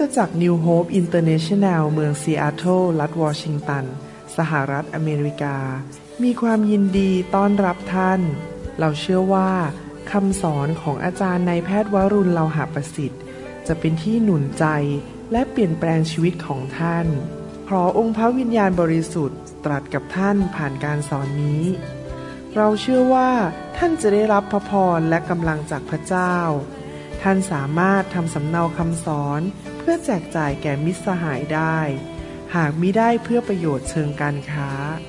จักร New Hope International เมืองซีแอตเทิลรัฐวอชิงตันสหรัฐอเมริกามีความยินดีต้อนรับท่านเราเชื่อว่าคำสอนของอาจารย์นายแพทย์วรุณ เลาหะประสิทธิ์จะเป็นที่หนุนใจและเปลี่ยนแปลงชีวิตของท่านขอองค์พระวิญญาณบริสุทธิ์ตรัสกับท่านผ่านการสอนนี้เราเชื่อว่าท่านจะได้รับพระพรและกำลังจากพระเจ้าท่านสามารถทำสำเนาคำสอนเพื่อแจกจ่ายแก่มิตรสหายได้หากมิได้เพื่อประโยชน์เชิงการค้า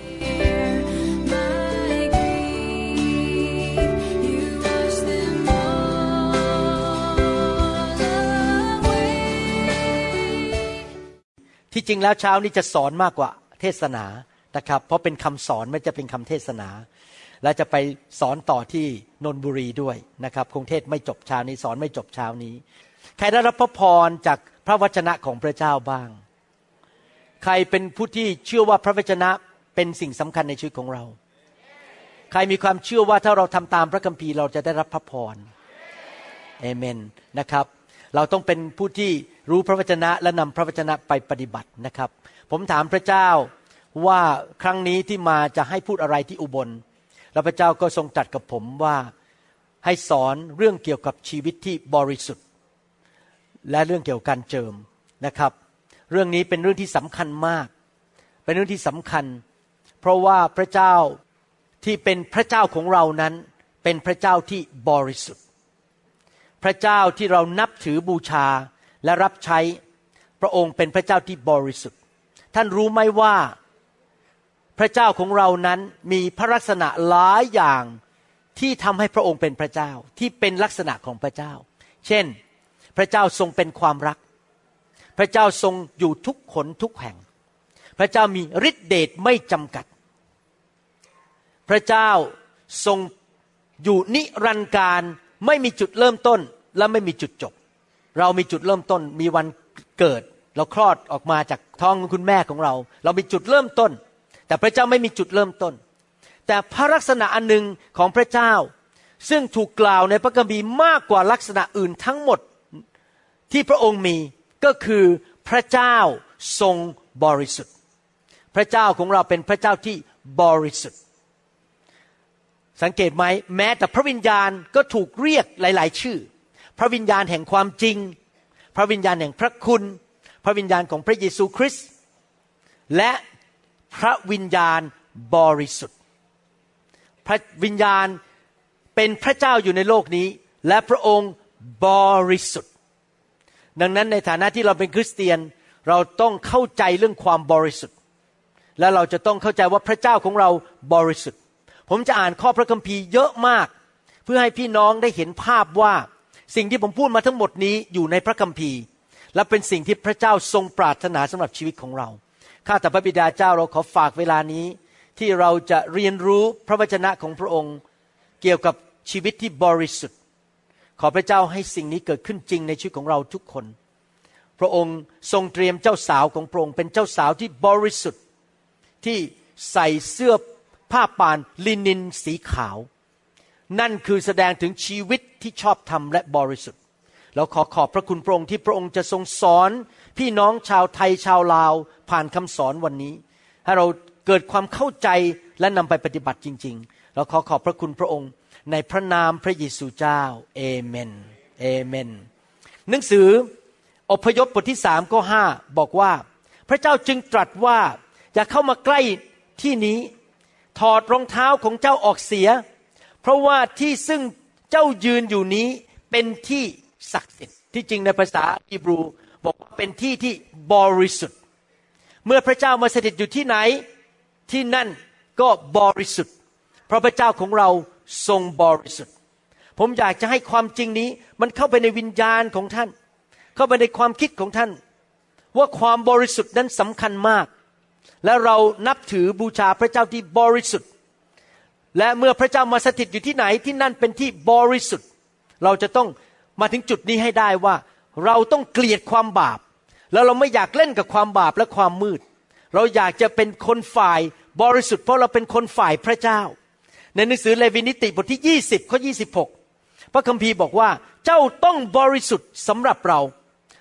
ที่จริงแล้วเช้านี้จะสอนมากกว่าเทศนานะครับเพราะเป็นคำสอนไม่จะเป็นคำเทศนาและจะไปสอนต่อที่นนทบุรีด้วยนะครับคงเทศไม่จบเช้านี้สอนไม่จบเช้านี้ใครได้รับพระพรจากพระวจนะของพระเจ้าบ้างใครเป็นผู้ที่เชื่อว่าพระวจนะเป็นสิ่งสำคัญในชีวิตของเราใครมีความเชื่อว่าถ้าเราทำตามพระคัมภีร์เราจะได้รับพระพรเอเมนนะครับเราต้องเป็นผู้ที่รู้พระวจนะและนำพระวจนะไปปฏิบัตินะครับผมถามพระเจ้าว่าครั้งนี้ที่มาจะให้พูดอะไรที่อุบลแล้วพระเจ้าก็ทรงตรัสกับผมว่าให้สอนเรื่องเกี่ยวกับชีวิตที่บริสุทธิ์และเรื่องเกี่ยวกับการเจิมนะครับเรื่องนี้เป็นเรื่องที่สำคัญมากเป็นเรื่องที่สำคัญเพราะว่าพระเจ้าที่เป็นพระเจ้าของเรานั้นเป็นพระเจ้าที่บริสุทธิ์พระเจ้าที่เรานับถือบูชาและรับใช้พระองค์เป็นพระเจ้าที่บริสุทธิ์ท่านรู้ไหมว่าพระเจ้าของเรานั้นมีพระลักษณะหลายอย่างที่ทำให้พระองค์เป็นพระเจ้าที่เป็นลักษณะของพระเจ้าเช่นพระเจ้าทรงเป็นความรักพระเจ้าทรงอยู่ทุกขนทุกแห่งพระเจ้ามีฤทธิเดชไม่จำกัดพระเจ้าทรงอยู่นิรันดร์การไม่มีจุดเริ่มต้นและไม่มีจุดจบเรามีจุดเริ่มต้นมีวันเกิดเราคลอดออกมาจากท้องคุณแม่ของเราเรามีจุดเริ่มต้นแต่พระเจ้าไม่มีจุดเริ่มต้นแต่พระลักษณะอันหนึ่งของพระเจ้าซึ่งถูกกล่าวในพระคัมภีร์มากกว่าลักษณะอื่นทั้งหมดที่พระองค์มีก็คือพระเจ้าทรงบริสุทธิ์พระเจ้าของเราเป็นพระเจ้าที่บริสุทธิ์สังเกตไหมแม้แต่พระวิญญาณก็ถูกเรียกหลายๆชื่อพระวิญญาณแห่งความจริงพระวิญญาณแห่งพระคุณพระวิญญาณของพระเยซูคริสต์และพระวิญญาณบริสุทธิ์พระวิญญาณเป็นพระเจ้าอยู่ในโลกนี้และพระองค์บริสุทธิ์ดังนั้นในฐานะที่เราเป็นคริสเตียนเราต้องเข้าใจเรื่องความบริสุทธิ์และเราจะต้องเข้าใจว่าพระเจ้าของเราบริสุทธิ์ผมจะอ่านข้อพระคัมภีร์เยอะมากเพื่อให้พี่น้องได้เห็นภาพว่าสิ่งที่ผมพูดมาทั้งหมดนี้อยู่ในพระคัมภีร์และเป็นสิ่งที่พระเจ้าทรงปรารถนาสำหรับชีวิตของเราข้าแต่พระบิดาเจ้าเราขอฝากเวลานี้ที่เราจะเรียนรู้พระวจนะของพระองค์เกี่ยวกับชีวิตที่บริสุทธิ์ขอพระเจ้าให้สิ่งนี้เกิดขึ้นจริงในชีวิตของเราทุกคนพระองค์ทรงเตรียมเจ้าสาวของพระองค์เป็นเจ้าสาวที่บริสุทธิ์ที่ใส่เสื้อผ้าป่านลินินสีขาวนั่นคือแสดงถึงชีวิตที่ชอบธรรมและบริสุทธิ์เราขอบพระคุณพระองค์ที่พระองค์จะทรงสอนพี่น้องชาวไทยชาวลาวผ่านคำสอนวันนี้ให้เราเกิดความเข้าใจและนำไปปฏิบัติจริงๆเราขอบพระคุณพระองค์ในพระนามพระเยซูเจ้าเอเมนเอเมนหนังสืออพยพบทที่3ข้อ5บอกว่าพระเจ้าจึงตรัสว่าอย่าเข้ามาใกล้ที่นี้ถอดรองเท้าของเจ้าออกเสียเพราะว่าที่ซึ่งเจ้ายืนอยู่นี้เป็นที่ศักดิ์สิทธิ์ที่จริงในภาษาฮีบรูบอกว่าเป็นที่ที่บริสุทธิ์เมื่อพระเจ้ามาสถิตอยู่ที่ไหนที่นั่นก็บริสุทธิ์เพราะพระเจ้าของเราทรงบริสุทธิ์ผมอยากจะให้ความจริงนี้มันเข้าไปในวิญญาณของท่านเข้าไปในความคิดของท่านว่าความบริสุทธิ์นั้นสำคัญมากและเรานับถือบูชาพระเจ้าที่บริสุทธิ์และเมื่อพระเจ้ามาสถิตอยู่ที่ไหนที่นั่นเป็นที่บริสุทธิ์เราจะต้องมาถึงจุดนี้ให้ได้ว่าเราต้องเกลียดความบาปแล้วเราไม่อยากเล่นกับความบาปและความมืดเราอยากจะเป็นคนฝ่ายบริสุทธิ์เพราะเราเป็นคนฝ่ายพระเจ้าในหนังสือเลวีนิติบทที่20ข้อ26พระคัมภีร์บอกว่าเจ้าต้องบริสุทธิ์สำหรับเรา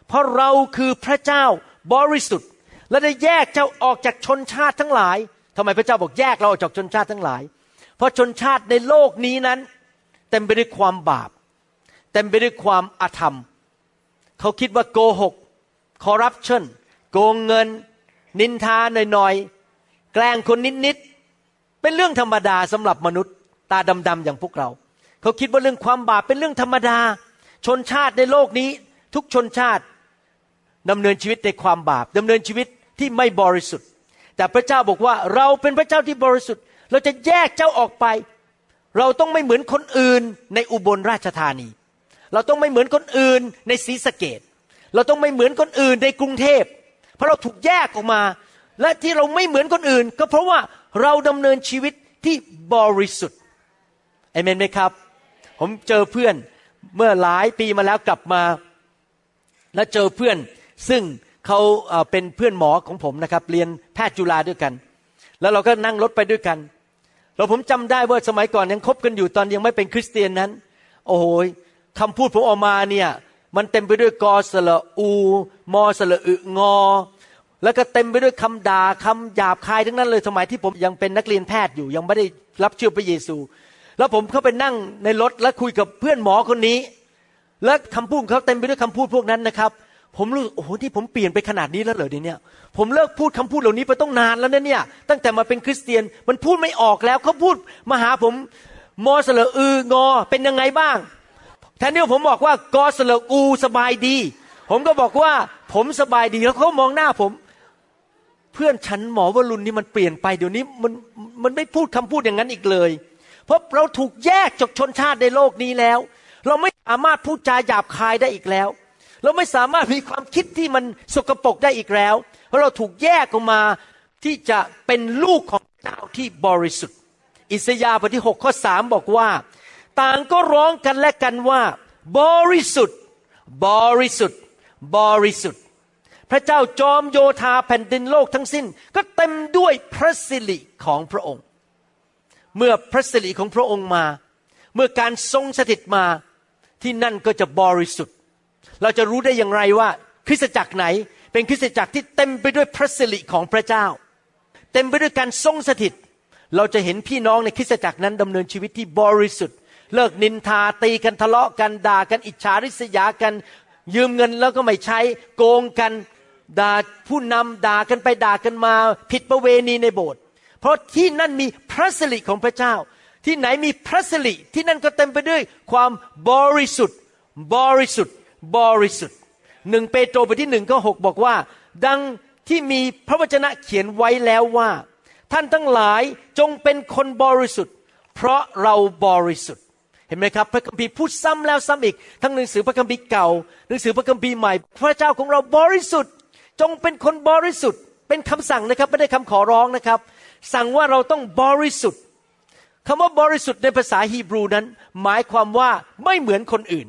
เพราะเราคือพระเจ้าบริสุทธิ์และได้แยกเจ้าออกจากชนชาติทั้งหลายทำไมพระเจ้าบอกแยกเราออกจากชนชาติทั้งหลายเพราะชนชาติในโลกนี้นั้นเต็มไปด้วยความบาปเต็มไปด้วยความอธรรมเขาคิดว่าโกหกคอร์รัปชันโกงเงินนินทาหน่อยๆแกล้งคนนิดๆเป็นเรื่องธรรมดาสำหรับมนุษย์ตาดำๆอย่างพวกเราเขาคิดว่าเรื่องความบาปเป็นเรื่องธรรมดาชนชาติในโลกนี้ทุกชนชาติดำเนินชีวิตในความบาปดำเนินชีวิตที่ไม่บริสุทธิ์แต่พระเจ้าบอกว่าเราเป็นพระเจ้าที่บริสุทธิ์เราจะแยกเจ้าออกไปเราต้องไม่เหมือนคนอื่นในอุบลราชธานีเราต้องไม่เหมือนคนอื่นในศรีสะเกษเราต้องไม่เหมือนคนอื่นในกรุงเทพเพราะเราถูกแยกออกมาและที่เราไม่เหมือนคนอื่นก็เพราะว่าเราดำเนินชีวิตที่บริสุทธิ์อาเมนไหมครับผมเจอเพื่อนเมื่อหลายปีมาแล้วกลับมาแล้วเจอเพื่อนซึ่งเขาเป็นเพื่อนหมอของผมนะครับเรียนแพทย์จุฬาด้วยกันแล้วเราก็นั่งรถไปด้วยกันแล้วผมจำได้ว่าสมัยก่อนยังคบกันอยู่ตอนยังไม่เป็นคริสเตียนนั้นโอ้โหคำพูดผมออกมาเนี่ยมันเต็มไปด้วยกอสระอูมอสระอึงอแล้วก็เต็มไปด้วยคำด่าคำหยาบคายทั้งนั้นเลยสมัยที่ผมยังเป็นนักเรียนแพทย์อยู่ยังไม่ได้รับเชื่อพระเยซูแล้วผมเข้าไปนั่งในรถแล้วคุยกับเพื่อนหมอคนนี้และคำพูดเขาเต็มไปด้วยคำพูดพวกนั้นนะครับผมรู้โอ้โหที่ผมเปลี่ยนไปขนาดนี้แล้วเหรอเนี่ยผมเลิกพูดคำพูดเหล่านี้ไปต้องนานแล้วนะเนี่ยตั้งแต่มาเป็นคริสเตียนมันพูดไม่ออกแล้วเขาพูดมาหาผมมอสระอืองอเป็นยังไงบ้างแทนที่ผมบอกว่ากอสระอูสบายดีผมก็บอกว่าผมสบายดีแล้วเขามองหน้าผมเพื่อนฉันหมอวรุณนี่มันเปลี่ยนไปเดี๋ยวนี้มันไม่พูดคำพูดอย่างนั้นอีกเลยเพราะเราถูกแยกจากชนชาติในโลกนี้แล้วเราไม่สามารถพูดจาหยาบคายได้อีกแล้วเราไม่สามารถมีความคิดที่มันสกปรกได้อีกแล้วเพราะเราถูกแยกออกมาที่จะเป็นลูกของพระเจ้าที่บริสุทธิ์อิสยาห์บทที่6ข้อ3บอกว่าต่างก็ร้องกันและกันว่าบริสุทธิ์บริสุทธิ์บริสุทธิ์พระเจ้าจอมโยธาแผ่นดินโลกทั้งสิ้นก็เต็มด้วยพระสิริของพระองค์เมื่อพระสิริของพระองค์มาเมื่อการทรงสถิตมาที่นั่นก็จะบริสุทธิ์เราจะรู้ได้อย่างไรว่าคริสตจักรไหนเป็นคริสตจักรที่เต็มไปด้วยพระสิริของพระเจ้าเต็มไปด้วยการทรงสถิตเราจะเห็นพี่น้องในคริสตจักรนั้นดำเนินชีวิตที่บริสุทธิ์เลิกนินทาตีกันทะเลาะกันด่ากันอิจฉาริษยากันยืมเงินแล้วก็ไม่ใช้โกงกันด่าผู้นำด่ากันไปด่ากันมาผิดประเวณีในโบสถ์เพราะที่นั่นมีพระสิริของพระเจ้าที่ไหนมีพระสิริที่นั่นก็เต็มไปด้วยความบริสุทธิ์บริสุทธิ์บริสุทธิ์1เปโตรบทที่1ข้อ6บอกว่าดังที่มีพระวจนะเขียนไว้แล้วว่าท่านทั้งหลายจงเป็นคนบริสุทธิ์เพราะเราบริสุทธิ์เห็นไหมครับพระคัมภีร์พูดซ้ำแล้วซ้ำอีกทั้งหนังสือพระคัมภีร์เก่าหนังสือพระคัมภีร์ใหม่พระเจ้าของเราบริสุทธิ์จงเป็นคนบริสุทธิ์เป็นคำสั่งนะครับไม่ได้คำขอร้องนะครับสั่งว่าเราต้องบริสุทธิ์คำว่าบริสุทธิ์ในภาษาฮีบรูนั้นหมายความว่าไม่เหมือนคนอื่น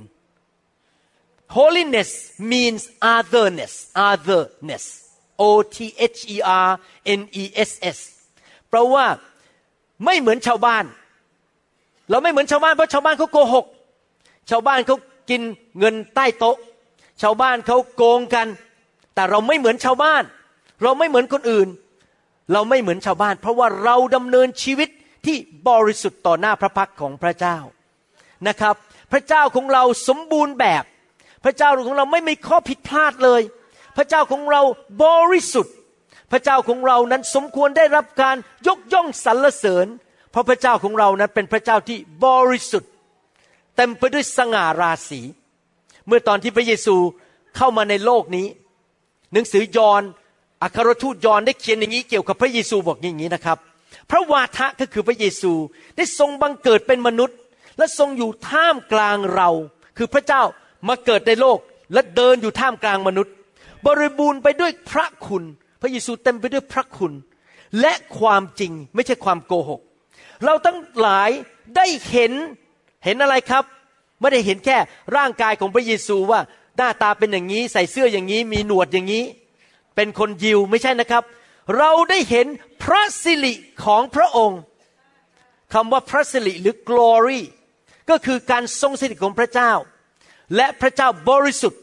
Holiness means otherness otherness O T H E R N E S S แปลว่าไม่เหมือนชาวบ้านเราไม่เหมือนชาวบ้านเพราะชาวบ้านเขาโกหกชาวบ้านเขากินเงินใต้โต๊ะชาวบ้านเขาโกงกันแต่เราไม่เหมือนชาวบ้านเราไม่เหมือนคนอื่นเราไม่เหมือนชาวบ้านเพราะว่าเราดำเนินชีวิตที่บริสุทธิ์ต่อหน้าพระพักตร์ของพระเจ้านะครับพระเจ้าของเราสมบูรณ์แบบพระเจ้าของเราไม่มีข้อผิดพลาดเลยพระเจ้าของเราบริสุทธิ์พระเจ้าของเรานั้นสมควรได้รับการยกย่องสรรเสริญเพราะพระเจ้าของเรานั้นเป็นพระเจ้าที่บริสุทธิ์เต็มไปด้วยสง่าราศีเมื่อตอนที่พระเยซูเข้ามาในโลกนี้หนังสือยอห์นอัครทูตยอห์นได้เขียนอย่างนี้เกี่ยวกับพระเยซูบอกอย่างนี้นะครับพระวาทะก็คือพระเยซูได้ทรงบังเกิดเป็นมนุษย์และทรงอยู่ท่ามกลางเราคือพระเจ้ามาเกิดในโลกและเดินอยู่ท่ามกลางมนุษย์บริบูรณ์ไปด้วยพระคุณพระเยซูเต็มไปด้วยพระคุณและความจริงไม่ใช่ความโกหกเราทั้งหลายได้เห็นอะไรครับไม่ได้เห็นแค่ร่างกายของพระเยซูว่าหน้าตาเป็นอย่างนี้ใส่เสื้ออย่างนี้มีหนวดอย่างนี้เป็นคนยิวไม่ใช่นะครับเราได้เห็นพระสิริของพระองค์คำว่าพระสิริหรือ glory ก็คือการทรงสถิตของพระเจ้าและพระเจ้าบริสุทธิ์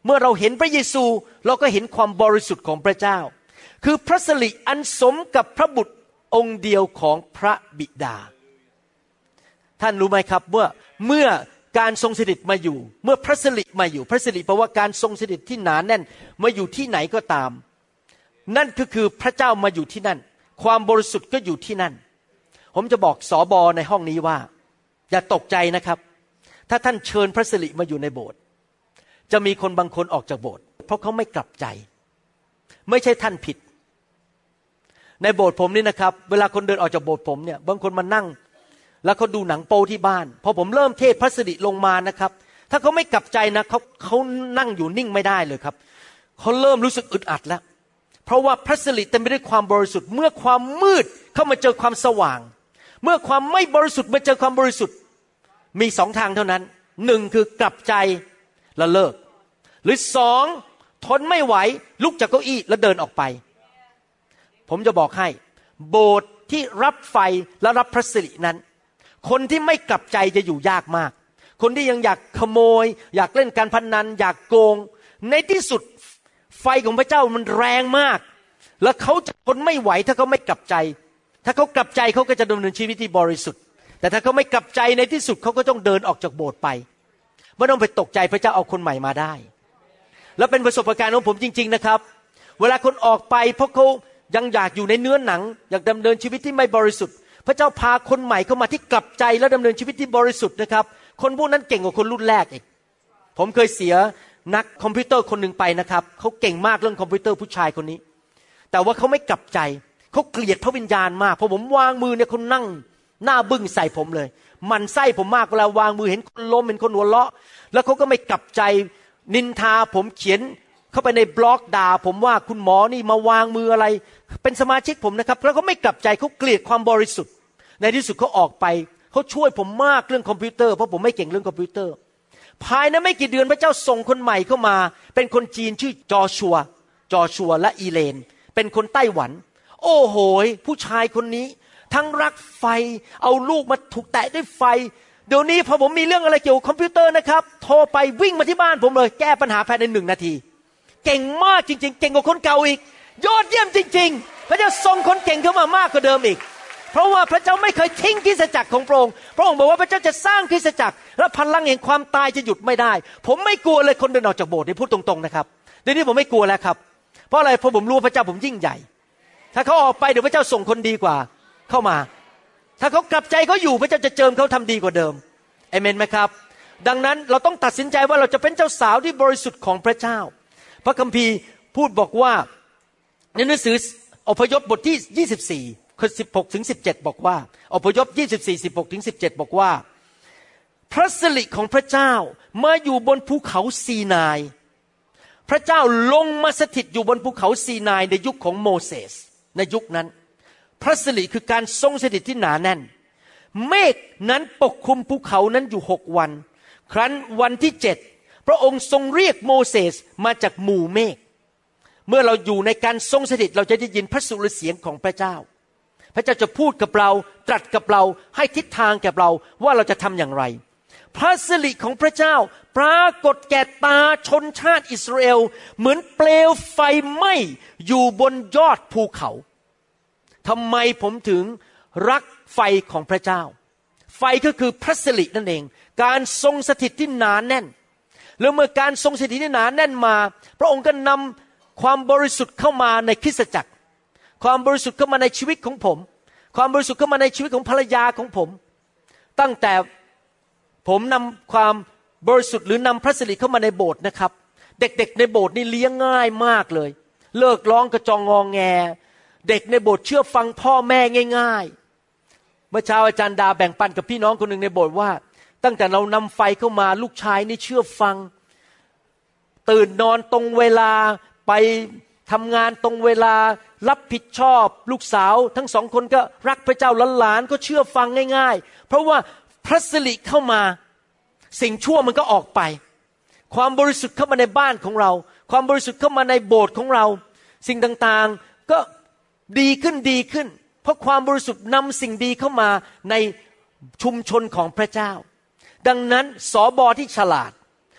เมื่อเราเห็นพระเยซูเราก็เห็นความบริสุทธิ์ของพระเจ้าคือพระสิริอันสมกับพระบุตรองค์เดียวของพระบิดาท่านรู้ไหมครับเมื่อการทรงสถิตมาอยู่เมื่อพระสิริมาอยู่พระสิริแปลว่าการทรงสถิตที่หนาแน่นมาอยู่ที่ไหนก็ตามนั่นก็คือพระเจ้ามาอยู่ที่นั่นความบริสุทธิ์ก็อยู่ที่นั่นผมจะบอกสบในห้องนี้ว่าอย่าตกใจนะครับถ้าท่านเชิญพระสิริมาอยู่ในโบสถ์จะมีคนบางคนออกจากโบสถ์เพราะเขาไม่กลับใจไม่ใช่ท่านผิดในโบสถ์ผมนี่นะครับเวลาคนเดินออกจากโบสถ์ผมเนี่ยบางคนมานั่งแล้วเขาดูหนังโป๊ที่บ้านพอผมเริ่มเทศพระสิริลงมานะครับถ้าเขาไม่กลับใจนะเขานั่งอยู่นิ่งไม่ได้เลยครับเขาเริ่มรู้สึกอึดอัดแล้วเพราะว่าพระสิริเต็มไปด้วยความบริสุทธิ์เมื่อความมืดเข้ามาเจอความสว่างเมื่อความไม่บริสุทธิ์มาเจอความบริสุทธิ์มีสองทางเท่านั้นหนึ่งคือกลับใจแล้วเลิกหรือสองทนไม่ไหวลุกจากเก้าอี้แล้วเดินออกไปผมจะบอกให้โบสถ์ที่รับไฟและรับพระสิรินั้นคนที่ไม่กลับใจจะอยู่ยากมากคนที่ยังอยากขโมยอยากเล่นการพนันอยากโกงในที่สุดไฟของพระเจ้ามันแรงมากแล้วเขาจะทนไม่ไหวถ้าเขาไม่กลับใจถ้าเขากลับใจเขาก็จะดำเนินชีวิตที่บริสุทธิ์แต่ถ้าเขาไม่กลับใจในที่สุดเขาก็ต้องเดินออกจากโบสถ์ไปไม่ต้องไปตกใจพระเจ้าเอาคนใหม่มาได้แล้วเป็นประสบการณ์ของผมจริงๆนะครับเวลาคนออกไปเพราะเขายังอยากอยู่ในเนื้อหนังอยากดำเนินชีวิตที่ไม่บริสุทธิ์พระเจ้าพาคนใหม่เข้ามาที่กลับใจและดำเนินชีวิตที่บริสุทธิ์นะครับคนพวกนั้นเก่งกว่าคนรุ่นแรกอีกผมเคยเสียนักคอมพิวเตอร์คนหนึ่งไปนะครับเขาเก่งมากเรื่องคอมพิวเตอร์ผู้ชายคนนี้แต่ว่าเขาไม่กลับใจเขาเกลียดพระวิญญาณมากพอผมวางมือเนี่ยเขานั่งหน้าบึ้งใส่ผมเลยมันไส้ผมมากเวลาวางมือเห็นคนล้มเห็นคนหัวเราะแล้วเขาก็ไม่กลับใจนินทาผมเขียนเข้าไปในบล็อกด่าผมว่าคุณหมอนี่มาวางมืออะไรเป็นสมาชิกผมนะครับแล้วเขาไม่กลับใจเขาเกลียดความบริสุทธิ์ในที่สุดเขาออกไปเขาช่วยผมมากเรื่องคอมพิวเตอร์เพราะผมไม่เก่งเรื่องคอมพิวเตอร์ภายในไม่กี่เดือนพระเจ้าส่งคนใหม่เข้ามาเป็นคนจีนชื่อจอชัวและอีเลนเป็นคนไต้หวันโอ้โหผู้ชายคนนี้ทั้งรักไฟเอาลูกมาถูกแตะด้วยไฟเดี๋ยวนี้พอผมมีเรื่องอะไรเกี่ยวกับคอมพิวเตอร์นะครับโทรไปวิ่งมาที่บ้านผมเลยแก้ปัญหาภายใน1 นาทีเก่งมากจริงๆเก่งกว่าคนเก่าอีกยอดเยี่ยมจริงๆพระเจ้าส่งคนเก่งเข้ามามากกว่าเดิมอีกเพราะว่าพระเจ้าไม่เคยทิ้งคริสตจักรของพระองค์พระองค์บอกว่าพระเจ้าจะสร้างคริสตจักรและพลังแห่งความตายจะหยุดไม่ได้ผมไม่กลัวเลยคนเดินออกจากโบสถ์นี่พูดตรงๆนะครับเดี๋ยวนี้ผมไม่กลัวแล้วครับเพราะอะไรเพราะผมรู้พระเจ้าผมยิ่งใหญ่ถ้าเขาออกไปเดี๋ยวพระเจ้าส่งคนดีกว่าเข้ามาถ้าเขากลับใจเขาอยู่พระเจ้าจะเจิมเขาทำดีกว่าเดิมเอเมนไหมครับดังนั้นเราต้องตัดสินใจว่าเราจะเป็นเจ้าสาวที่บริสุทธิ์ของพระเจ้าพระคัมภีร์พูดบอกว่าในหนังสืออพยพบทที่24ข้อ16ถึง17บอกว่าอพยพ24 16ถึง17บอกว่าพระสิริของพระเจ้ามาอยู่บนภูเขาซีนายพระเจ้าลงมาสถิตอยู่บนภูเขาซีนายในยุคของโมเสสในยุคนั้นพระสิริคือการทรงสถิตที่หนาแน่นเมฆนั้นปกคลุมภูเขานั้นอยู่6 วันครั้นวันที่7พระองค์ทรงเรียกโมเสสมาจากหมู่เมฆเมื่อเราอยู่ในการทรงสถิตเราจะได้ยินพระสุรเสียงของพระเจ้าพระเจ้าจะพูดกับเราตรัสกับเราให้ทิศทางแก่เราว่าเราจะทำอย่างไรพระสิริของพระเจ้าปรากฏแก่ตาชนชาติอิสราเอลเหมือนเปลวไฟไหม้อยู่บนยอดภูเขาทำไมผมถึงรักไฟของพระเจ้าไฟก็คือพระสิรินั่นเองการทรงสถิตที่หนาแน่นแล้วเมื่อการทรงสถิตที่หนาแน่นมาพระองค์ก็นำความบริสุทธิ์เข้ามาในคริสตจักรความบริสุทธิ์เข้ามาในชีวิตของผมความบริสุทธิ์เข้ามาในชีวิตของภรรยาของผมตั้งแต่ผมนำความบริสุทธิ์หรือนำพระสิริเข้ามาในโบสถ์นะครับเด็กๆในโบสถ์นี่เลี้ยงง่ายมากเลยเลิกร้องกระจองงอแงเด็กในโบสถ์เชื่อฟังพ่อแม่ง่ายๆเมื่อเช้าอาจารย์ดาแบ่งปันกับพี่น้องคนหนึ่งในโบสถ์ว่าตั้งแต่เรานำไฟเข้ามาลูกชายนี่เชื่อฟังตื่นนอนตรงเวลาไปทำงานตรงเวลารับผิดชอบลูกสาวทั้ง2 คนก็รักพระเจ้าหลานก็เชื่อฟังง่ายๆเพราะว่าพระสิริเข้ามาสิ่งชั่วมันก็ออกไปความบริสุทธิ์เข้ามาในบ้านของเราความบริสุทธิ์เข้ามาในโบสถ์ของเราสิ่งต่างๆก็ดีขึ้นเพราะความบริสุทธิ์นำสิ่งดีเข้ามาในชุมชนของพระเจ้าดังนั้นสบที่ฉลาด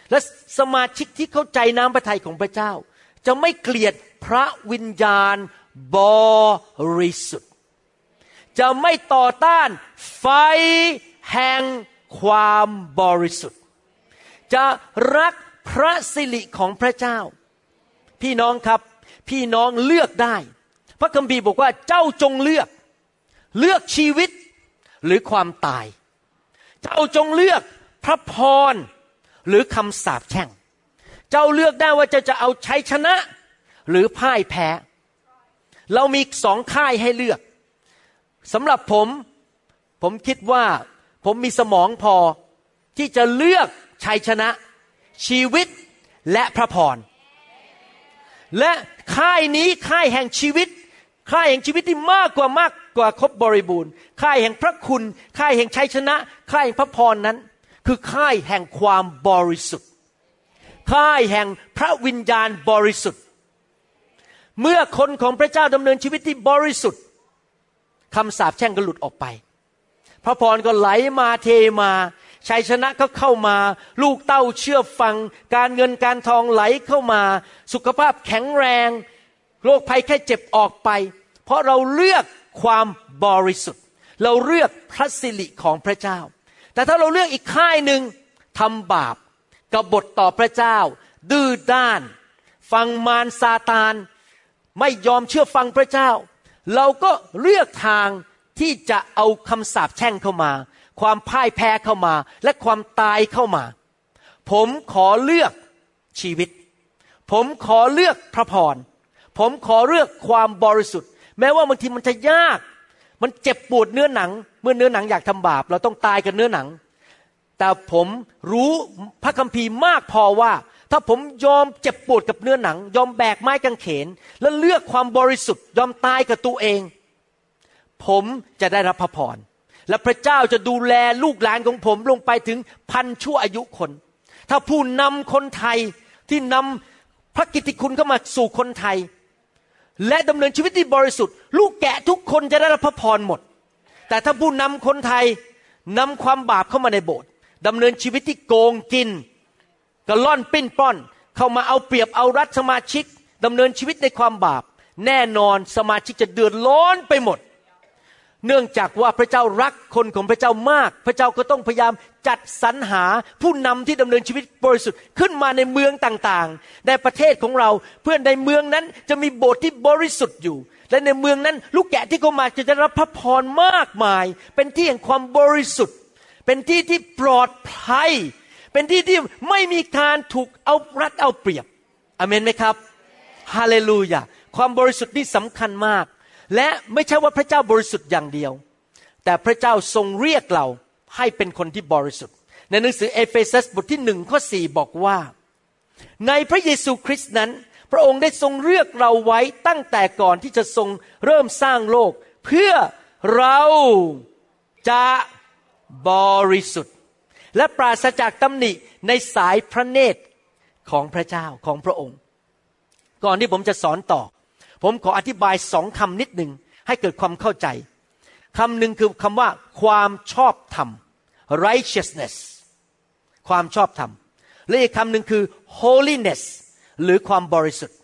และสมาชิกที่เข้าใจน้ำพระทัยของพระเจ้าจะไม่เกลียดพระวิญญาณบริสุทธิ์จะไม่ต่อต้านไฟแห่งความบริสุทธิ์จะรักพระสิริของพระเจ้าพี่น้องครับพี่น้องเลือกได้พระคัมภีร์บอกว่าเจ้าจงเลือกชีวิตหรือความตายเจ้าจงเลือกพระพรหรือคำสาปแช่งเจ้าเลือกได้ว่าจะเอาชัยชนะหรือพ่ายแพ้เรามี2 ค่ายให้เลือกสำหรับผมคิดว่าผมมีสมองพอที่จะเลือกชัยชนะชีวิตและพระพรและค่ายนี้ค่ายแห่งชีวิตค่ายแห่งชีวิตที่มากกว่าครบบริบูรณ์ค่ายแห่งพระคุณค่ายแห่งชัยชนะค่ายแห่งพระพรนั้นคือค่ายแห่งความบริสุทธิ์ค่ายแห่งพระวิญญาณบริสุทธิ์เมื่อคนของพระเจ้าดำเนินชีวิตที่บริสุทธิ์คำสาปแช่งก็หลุดออกไปพระพรก็ไหลมาเทมาชัยชนะก็เข้ามาลูกเต้าเชื่อฟังการเงินการทองไหลเข้ามาสุขภาพแข็งแรงโรคภัยแค่เจ็บออกไปเพราะเราเลือกความบริสุทธิ์เราเลือกพระสิริของพระเจ้าแต่ถ้าเราเลือกอีกค่ายหนึ่งทำบาปกบฏต่อพระเจ้าดื้อด้านฟังมารซาตานไม่ยอมเชื่อฟังพระเจ้าเราก็เลือกทางที่จะเอาคำสาปแช่งเข้ามาความพ่ายแพ้เข้ามาและความตายเข้ามาผมขอเลือกชีวิตผมขอเลือกพระพรผมขอเลือกความบริสุทธิ์แม้ว่าบางทีมันจะยากมันเจ็บปวดเนื้อหนังเมื่อเนื้อหนังอยากทำบาปเราต้องตายกับเนื้อหนังแต่ผมรู้พระคัมภีร์มากพอว่าถ้าผมยอมเจ็บปวดกับเนื้อหนังยอมแบกไม้กางเขนและเลือกความบริสุทธิ์ยอมตายกับตัวเองผมจะได้รับพระพรและพระเจ้าจะดูแลลูกหลานของผมลงไปถึงพันชั่วอายุคนถ้าผู้นำคนไทยที่นำพระกิตติคุณเข้ามาสู่คนไทยและดำเนินชีวิตที่บริสุทธิ์ลูกแกะทุกคนจะได้รับพระพรหมดแต่ถ้าผู้นำคนไทยนำความบาปเข้ามาในโบสถ์ดำเนินชีวิตที่โกงกินกระล่อนปิ้นป้อนเข้ามาเอาเปรียบเอารัดสมาชิกดำเนินชีวิตในความบาปแน่นอนสมาชิกจะเดือดร้อนไปหมดเนื่องจากว่าพระเจ้ารักคนของพระเจ้ามากพระเจ้าก็ต้องพยายามจัดสรรหาผู้นำที่ดำเนินชีวิตบริสุทธิ์ขึ้นมาในเมืองต่างๆในประเทศของเราเพื่อในเมืองนั้นจะมีโบสถ์ที่บริสุทธิ์อยู่และในเมืองนั้นลูกแกะที่เข้ามาจะได้รับพระพรมากมายเป็นที่แห่งความบริสุทธิ์เป็นที่ที่ปลอดภัยเป็นที่ที่ไม่มีการถูกเอารัดเอาเปรียบอาเมนไหมครับฮาเลลูยาความบริสุทธิ์นี่สำคัญมากและไม่ใช่ว่าพระเจ้าบริสุทธิ์อย่างเดียวแต่พระเจ้าทรงเรียกเราให้เป็นคนที่บริสุทธิ์ในหนังสือเอเฟซัสบทที่1ข้อ4บอกว่าในพระเยซูคริสต์นั้นพระองค์ได้ทรงเลือกเราไว้ตั้งแต่ก่อนที่จะทรงเริ่มสร้างโลกเพื่อเราจะบริสุทธิ์และปราศจากตำหนิในสายพระเนตรของพระเจ้าของพระองค์ก่อนที่ผมจะสอนต่อผมขออธิบาย2 คำนิดนึงให้เกิดความเข้าใจคำหนึ่งคือคำว่าความชอบธรรม righteousness ความชอบธรรมและอีกคำหนึ่งคือ holiness หรือความบริสุทธิ์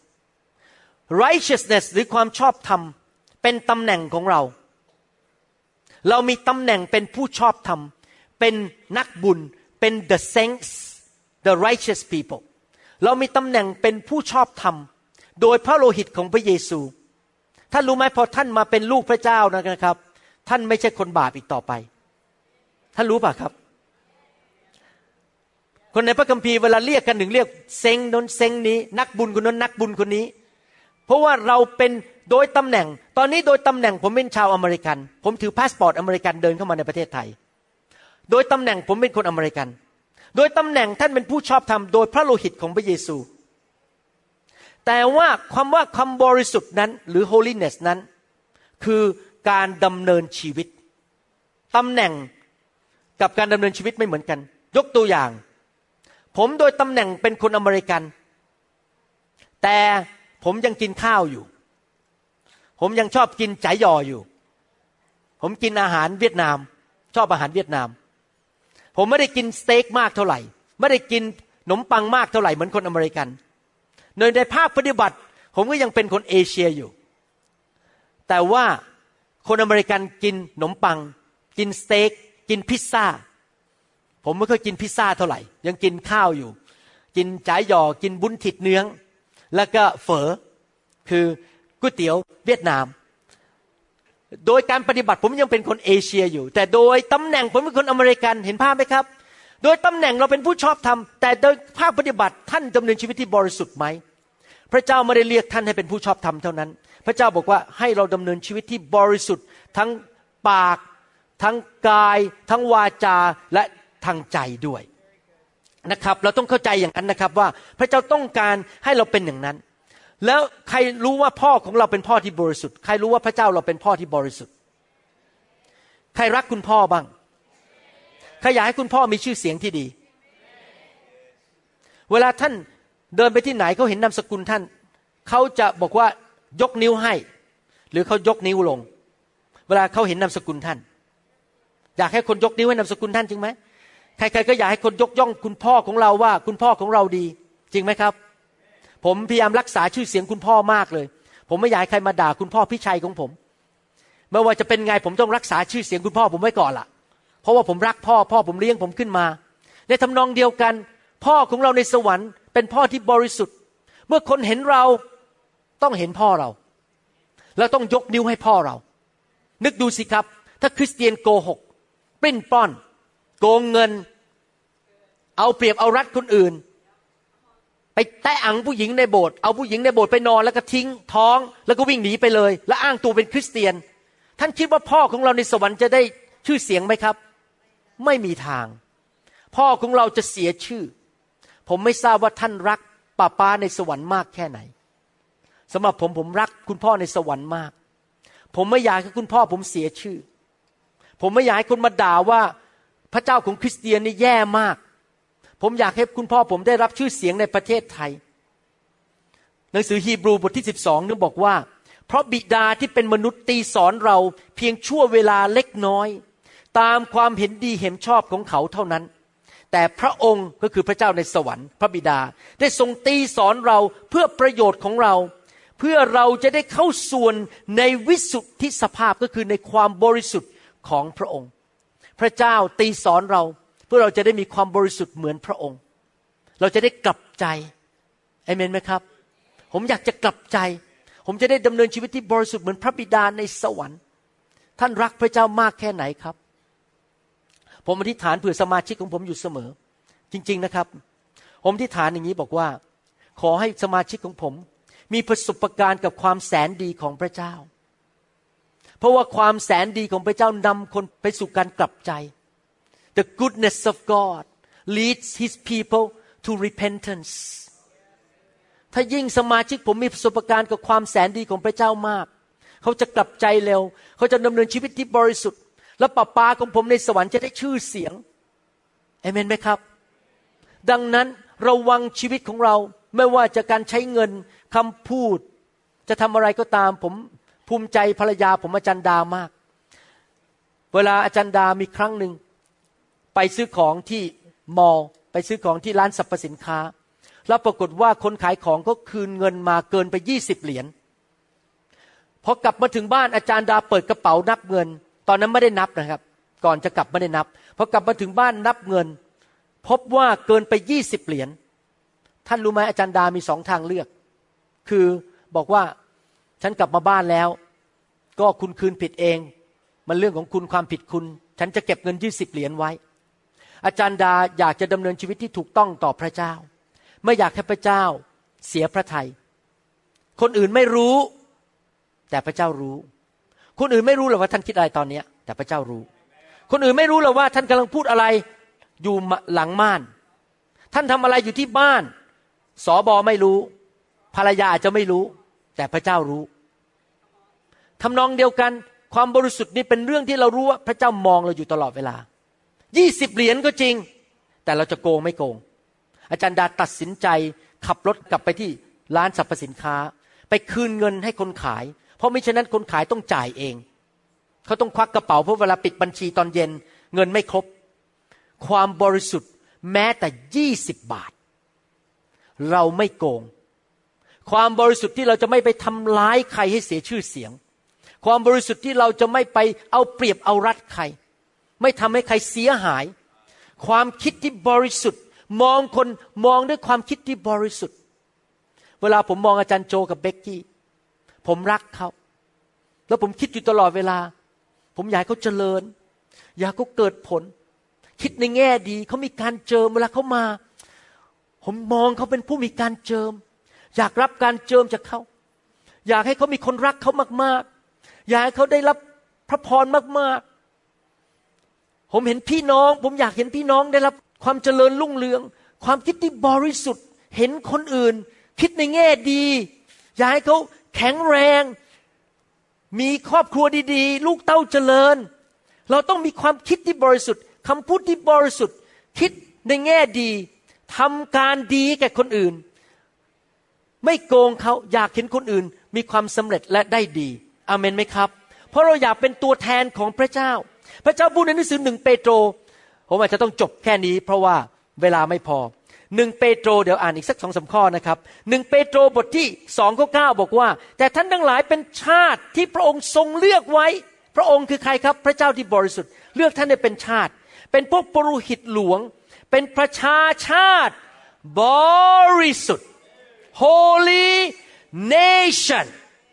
righteousness หรือความชอบธรรมเป็นตำแหน่งของเราเรามีตำแหน่งเป็นผู้ชอบธรรมเป็นนักบุญเป็น the saints the righteous people เรามีตำแหน่งเป็นผู้ชอบธรรมโดยพระโลหิตของพระเยซูท่านรู้ไหมพอท่านมาเป็นลูกพระเจ้านะครับท่านไม่ใช่คนบาปอีกต่อไปท่านรู้ป่ะครับคนในพระคัมภีร์เวลาเรียกกันถึงเรียกเซ็งโน้นเซ็งนี้นักบุญคนนั้นนักบุญคนนี้เพราะว่าเราเป็นโดยตำแหน่งตอนนี้โดยตำแหน่งผมเป็นชาวอเมริกันผมถือพาสปอร์ตอเมริกันเดินเข้ามาในประเทศไทยโดยตำแหน่งผมเป็นคนอเมริกันโดยตำแหน่งท่านเป็นผู้ชอบธรรมโดยพระโลหิตของพระเยซูแต่ว่าความบริสุทธิ์นั้นหรือ holiness นั้นคือการดำเนินชีวิตตำแหน่งกับการดำเนินชีวิตไม่เหมือนกันยกตัวอย่างผมโดยตำแหน่งเป็นคนอเมริกันแต่ผมยังกินข้าวอยู่ผมยังชอบกินจ๋ายออยู่ผมกินอาหารเวียดนามชอบอาหารเวียดนามผมไม่ได้กินสเต็กมากเท่าไหร่ไม่ได้กินขนมปังมากเท่าไหร่เหมือนคนอเมริกันในภาคปฏิบัติผมก็ยังเป็นคนเอเชียอยู่แต่ว่าคนอเมริกันกินขนมปังกินสเต็กกินพิซซ่าผมไม่เคยกินพิซซ่าเท่าไหร่ยังกินข้าวอยู่กินจ๋าหย่อกินบุ้นถิดเนื้องแล้วก็เฝอคือก๋วยเตี๋ยวเวียดนามโดยการปฏิบัติผมยังเป็นคนเอเชียอยู่แต่โดยตำแหน่งผมเป็นคนอเมริกันเห็นภาพไหมครับโดยตำแหน่งเราเป็นผู้ชอบธรรมแต่โดยภาคปฏิบัติท่านดำเนินชีวิตที่บริสุทธิ์ไหมพระเจ้าไม่ได้เรียกท่านให้เป็นผู้ชอบธรรมเท่านั้นพระเจ้าบอกว่าให้เราดำเนินชีวิตที่บริสุทธิ์ทั้งปากทั้งกายทั้งวาจาและทางใจด้วยนะครับเราต้องเข้าใจอย่างนั้นนะครับว่าพระเจ้าต้องการให้เราเป็นอย่างนั้นแล้วใครรู้ว่าพ่อของเราเป็นพ่อที่บริสุทธิ์ใครรู้ว่าพระเจ้าเราเป็นพ่อที่บริสุทธิ์ใครรักคุณพ่อบ้างใครอยากให้คุณพ่อมีชื่อเสียงที่ดีเวลาท่านเดินไปที่ไหนเขาเห็นนามสกุลท่านเขาจะบอกว่ายกนิ้วให้หรือเขายกนิ้วลงเวลาเขาเห็นนามสกุลท่านอยากให้คนยกนิ้วให้นามสกุลท่านจริงไหมใครๆก็อยากให้คนยกย่องคุณพ่อของเราว่าคุณพ่อของเราดีจริงไหมครับผมพยายามรักษาชื่อเสียงคุณพ่อมากเลยผมไม่อยากให้ใครมาด่าคุณพ่อพี่ชัยของผมไม่ว่าจะเป็นไงผมต้องรักษาชื่อเสียงคุณพ่อผมไว้ก่อนล่ะเพราะว่าผมรักพ่อผมเลี้ยงผมขึ้นมาในทำนองเดียวกันพ่อของเราในสวรรค์เป็นพ่อที่บริสุทธิ์เมื่อคนเห็นเราต้องเห็นพ่อเราแล้วต้องยกนิ้วให้พ่อเรานึกดูสิครับถ้าคริสเตียนโกหกปลิ้นปล้อนโกงเงินเอาเปรียบเอารัดคนอื่นไปแตะอังผู้หญิงในโบสถ์เอาผู้หญิงในโบสถ์ไปนอนแล้วก็ทิ้งท้องแล้วก็วิ่งหนีไปเลยและอ้างตัวเป็นคริสเตียนท่านคิดว่าพ่อของเราในสวรรค์จะได้ชื่อเสียงไหมครับไม่มีทางพ่อของเราจะเสียชื่อผมไม่ทราบว่าท่านรักป้าในสวรรค์มากแค่ไหนสำหรับผมรักคุณพ่อในสวรรค์มากผมไม่อยากให้คุณพ่อผมเสียชื่อผมไม่อยากให้คนมาด่าว่าพระเจ้าของคริสเตียนนี่แย่มากผมอยากให้คุณพ่อผมได้รับชื่อเสียงในประเทศไทยหนังสือฮีบรูบทที่12นึกบอกว่าเพราะบิดาที่เป็นมนุษย์ตีสอนเราเพียงชั่วเวลาเล็กน้อยตามความเห็นดีเห็นชอบของเขาเท่านั้นแต่พระองค์ก็คือพระเจ้าในสวรรค์พระบิดาได้ทรงตีสอนเราเพื่อประโยชน์ของเราเพื่อเราจะได้เข้าส่วนในวิสุทธิสภาพก็คือในความบริสุทธิ์ของพระองค์พระเจ้าตีสอนเราเพื่อเราจะได้มีความบริสุทธิ์เหมือนพระองค์เราจะได้กลับใจอาเมนไหมครับผมอยากจะกลับใจผมจะได้ดำเนินชีวิตที่บริสุทธิ์เหมือนพระบิดาในสวรรค์ท่านรักพระเจ้ามากแค่ไหนครับผมอธิษฐานเผื่อสมาชิกของผมอยู่เสมอจริงๆนะครับผมอธิษฐานอย่างนี้บอกว่าขอให้สมาชิกของผมมีประสบการณ์กับความแสนดีของพระเจ้าเพราะว่าความแสนดีของพระเจ้านำคนไปสู่การกลับใจ The goodness of God leads His people to repentance ถ้ายิ่งสมาชิกผมมีประสบการณ์กับความแสนดีของพระเจ้ามากเขาจะกลับใจเร็วเขาจะดำเนินชีวิตที่บริสุทธิ์และป้าของผมในสวรรค์จะได้ชื่อเสียงอาเมนไหมครับดังนั้นระวังชีวิตของเราไม่ว่าจะการใช้เงินคำพูดจะทำอะไรก็ตามผมภูมิใจภรรยาผมอาจารย์ดามากเวลาอาจารย์ดามีครั้งหนึ่งไปซื้อของที่มอลล์ไปซื้อของที่ร้านสรรพสินค้าแล้วปรากฏว่าคนขายของก็คืนเงินมาเกินไป20 เหรียญพอกลับมาถึงบ้านอาจารย์ดาเปิดกระเป๋านับเงินตอนนั้นไม่ได้นับนะครับก่อนจะกลับไม่ได้นับพอกลับมาถึงบ้านนับเงินพบว่าเกินไป20 เหรียญท่านรู้ไหมอาจารย์ดามี2 ทางเลือกคือบอกว่าฉันกลับมาบ้านแล้วก็คุณคืนผิดเองมันเรื่องของคุณความผิดคุณฉันจะเก็บเงิน20 เหรียญไว้อาจารย์ดาอยากจะดำเนินชีวิตที่ถูกต้องต่อพระเจ้าไม่อยากให้พระเจ้าเสียพระทัยคนอื่นไม่รู้แต่พระเจ้ารู้คนอื่นไม่รู้หรอกว่าท่านคิดอะไรตอนนี้แต่พระเจ้ารู้คนอื่นไม่รู้หรอกว่าท่านกำลังพูดอะไรอยู่หลังม่านท่านทำอะไรอยู่ที่บ้านสบไม่รู้ภรรยาอาจจะไม่รู้แต่พระเจ้ารู้ทำนองเดียวกันความบริสุทธิ์นี่เป็นเรื่องที่เรารู้ว่าพระเจ้ามองเราอยู่ตลอดเวลา20 เหรียญก็จริงแต่เราจะโกงไม่โกงอาจารย์ดาตัดสินใจขับรถกลับไปที่ร้านสรรพสินค้าไปคืนเงินให้คนขายเพราะมิฉะนั้นคนขายต้องจ่ายเองเขาต้องควักกระเป๋าเพราะเวลาปิดบัญชีตอนเย็นเงินไม่ครบความบริสุทธิ์แม้แต่20 บาทเราไม่โกงความบริสุทธิ์ที่เราจะไม่ไปทำร้ายใครให้เสียชื่อเสียงความบริสุทธิ์ที่เราจะไม่ไปเอาเปรียบเอารัดใครไม่ทำให้ใครเสียหายความคิดที่บริสุทธิ์มองคนมองด้วยความคิดที่บริสุทธิ์เวลาผมมองอาจารย์โจกับเบกกี้ผมรักเขาแล้วผมคิดอยู่ตลอดเวลาผมอยากให้เขาเจริญอยากให้เขาเกิดผลคิดในแง่ดีเขามีการเจิมเวลาเขามาผมมองเขาเป็นผู้มีการเจิมอยากรับการเจิมจากเขาอยากให้เขามีคนรักเขามากๆอยากให้เขาได้รับพระพรมากๆผมเห็นพี่น้องผมอยากเห็นพี่น้องได้รับความเจริญรุ่งเรืองความคิดที่บริสุทธิ์เห็นคนอื่นคิดในแง่ดีอยากให้เขาแข็งแรงมีครอบครัวดีๆลูกเต้าเจริญเราต้องมีความคิดที่บริสุทธิ์คำพูดที่บริสุทธิ์คิดในแง่ดีทำการดีแก่คนอื่นไม่โกงเขาอยากเห็นคนอื่นมีความสำเร็จและได้ดีอาเมนไหมครับเพราะเราอยากเป็นตัวแทนของพระเจ้าพระเจ้าพูดในหนังสือ1 เปโตรผมอาจจะต้องจบแค่นี้เพราะว่าเวลาไม่พอ1 เปโตรเดี๋ยวอ่านอีกสัก 2-3 ข้อนะครับ1 เปโตรบทที่2 ข้อ 9บอกว่าแต่ท่านทั้งหลายเป็นชาติที่พระองค์ทรงเลือกไว้พระองค์คือใครครับพระเจ้าที่บริสุทธิ์เลือกท่านให้เป็นชาติเป็นพวกปุโรหิตหลวงเป็นประชาชาติบริสุทธิ์ Holy Nation